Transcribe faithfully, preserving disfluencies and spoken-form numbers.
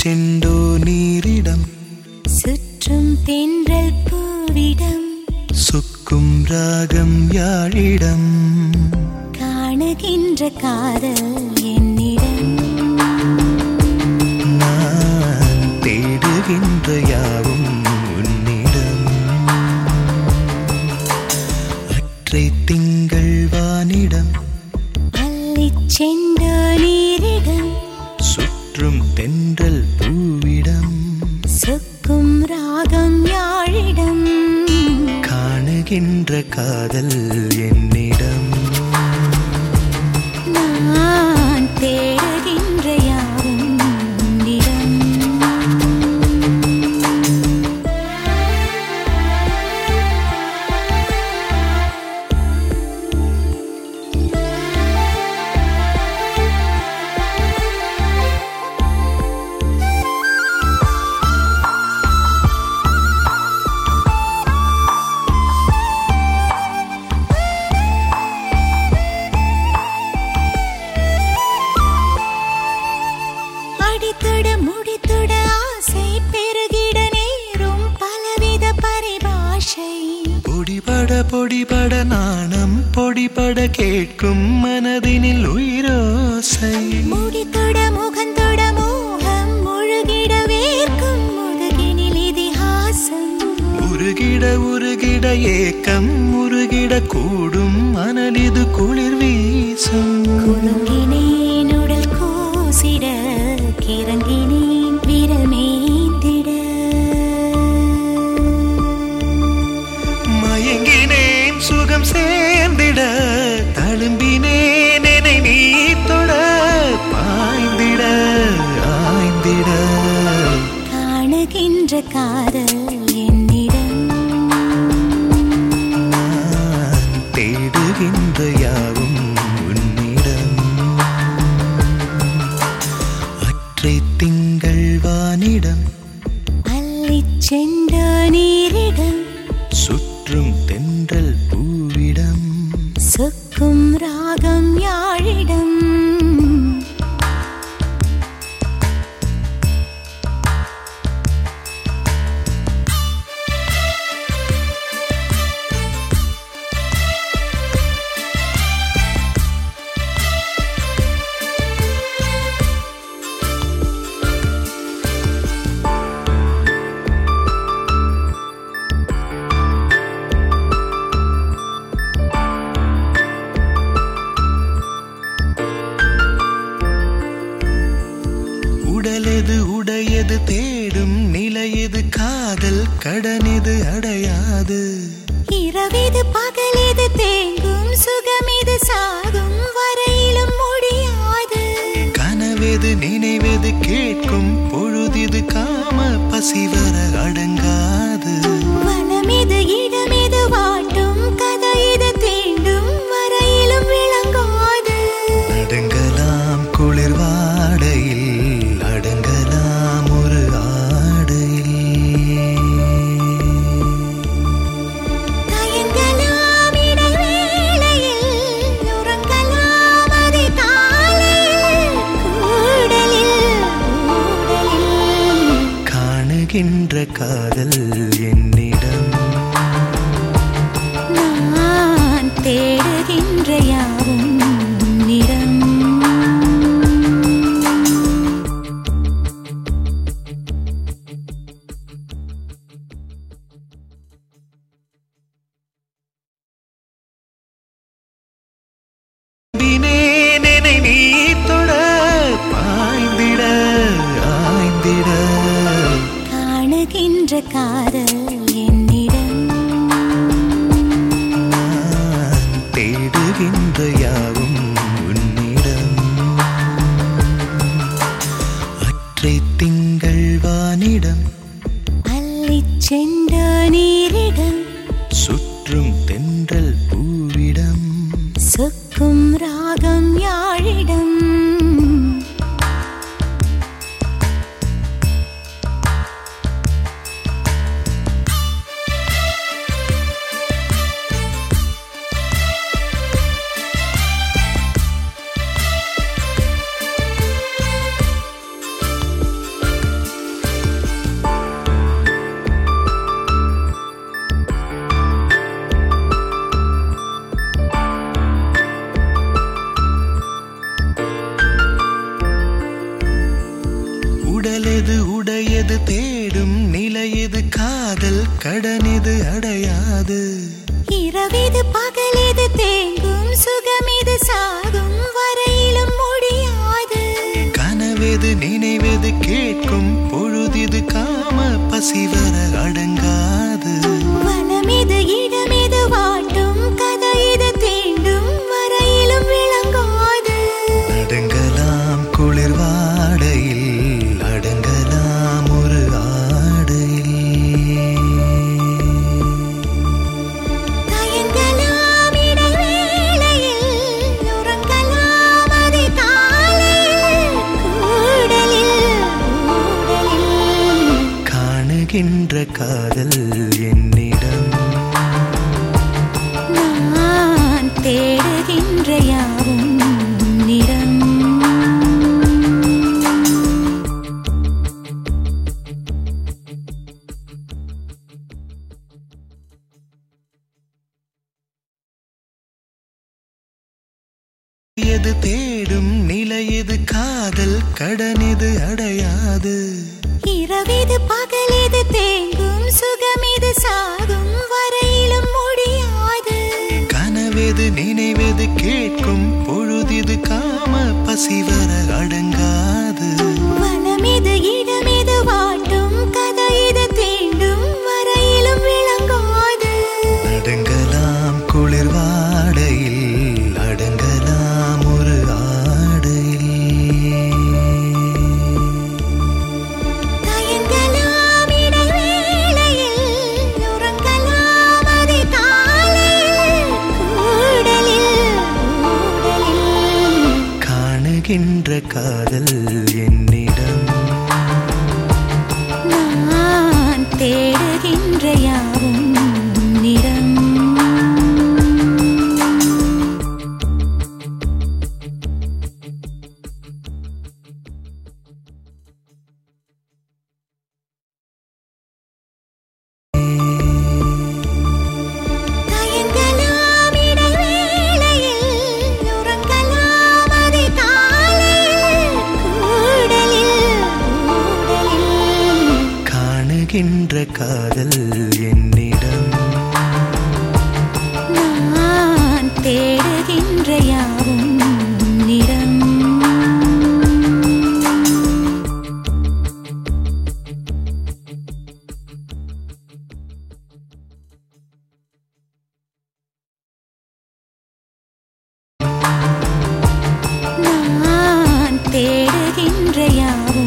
செண்டோ நீரிடம் சுற்றும் தென்றல் பூவிடம் சொக்கும் ராகம் யாழிடம் காணுகின்ற காதல் என்னிடம் நான் தேடுகின்ற யாவும் உன்னிடம் அற்றை திங்கள் வானிடம் அள்ளிச் செண்டோ நீரிடம் சுற்றும் தென்றல் பூவிடம் சொக்கும் ராகம் யாழிடம் காணுகின்ற காதல் என்னிடம் நான் தேடுகின்ற யாவும் உன்னிடம் அடித்தொட முடித்தொட ஆசை பெருகிட நேரும் பலவித பரிபாஷை பொடிபட பொடிபட நாணம் பொடிபட கேட்கும் மனதினில் உயிரோசை முடித்தொட முகந்தொட மோகம் முழுகிட வேர்க்கும் முதுகினில் இதிகாசம் உருகிட உருகிட ஏக்கம் உருகிட கூடும் மனதிது குளிர் வீசும் குலுங்கினேன் உடல் கூசிட கிறங்கினேன் விரல் மேய்ந்திட மயங்கினேன் சுகம் சேர்ந்திட தழும்பினேன் என்னை நீ தொட பாய்ந்திட ஆய்ந்திட காணுகின்ற காதல் என்னிடம் நான் தேடுகின்ற யாவும் உன்னிடம் அற்றை திங்கள் வானிடம் அள்ளிச் செண்டோ நீரிடம் சுற்றும் தென்றல் பூவிடம் சொக்கும் ராகம் யாழிடம் உடலெது உடையது தேடும் நிலையது காதல் கடனிது அடையாது இரவிது பகலிது தேங்கும் சுகமிது சாகும் வரையிலும் முடியாது கனவெது நினைவெது கேட்கும் பொழுதிது காம பசிவர அடங்காது வனமிது இடமிது வாட்டும் கதையிது தீண்டும் வரையிலும் விளங்காது அடங்கலாம் குளிர் வாடையில் அடங்கலாம் ஒரு ஆடையில் தயங்கலாம் இடைவேளையில் உறங்கலாம் அதிகாலையில் கூடலில் கூடலில் காணுகின்ற காதல் என்னிடம் நான் தேடுகின்ற யாவும் உன்னிடம் வினேன் என்னை நீ தொட பாய்ந்திட ஆய்ந்திட காணுகின்ற காதல் என்னிடம் நான் தேடுகின்ற யாவும் உன்னிடம் அற்றை திங்கள் வானிடம் அள்ளிச் செண்டோ நீரிடம் சுற்றும் தென்றல் பூவிடம் சொக்கும் ராகம் யாழிடம் உடையது உடையது தேடும் நிலையது காதல் கடனிது அடையாது. இரவிது பகலிது தேங்கும் சுகமிது சாகும் வரையிலும் முடியாது. கனவெது நினைவெது கேட்கும் பொழுதிது காம பசிவர அடங்காது. வனமிது இடமிது வாட்டும் கதையிது தீண்டும் வரையிலும் விளங்காது. அடங்கலாம் குளிர் வாடையில் அடங்கலாம் ஒரு ஆடையில். தயங்கலாம் இடைவேளையில் உறங்கலாம் அதிகாலையில் கூடலில் கூடலில். காணுகின்ற காதல் என்னிடம் நான் தேடுகின்ற யாவும் உன்னிடம். எது தேடும் நிலையது காதல் கடனிது அடையாது. இரவிது பகலிது தேங்கும் சுகமிது சாகும் வரையிலும் முடியாது. கனவெது நினைவெது கேட்கும் பொழுதிது காம பசிவர அடங்காது. வனமிது இடமிது வாட்டும் கதையிது தீண்டும் வரையிலும் விளங்காது. அடங்கலாம் குளிர் வாடையில் அடங்கலாம் ஒரு ஆடையில். தயங்கலாம் இடைவேளையில் உறங்கலாம் அதிகாலையில் கூடலில் கூடலில். காணுகின்ற காதல் என்னிடம் நான் தேடுகின்ற யாவும் உன்னிடம். தயங்கலாம் இடைவேளையில் உறங்கலாம் அதிகாலையில் கூடலில் கூடலில். காணுகின்ற காதல் என்னிடம் நான் தேடுகின்ற யாவும் உன்னிடம். நான் தேடுகின்ற யாவும்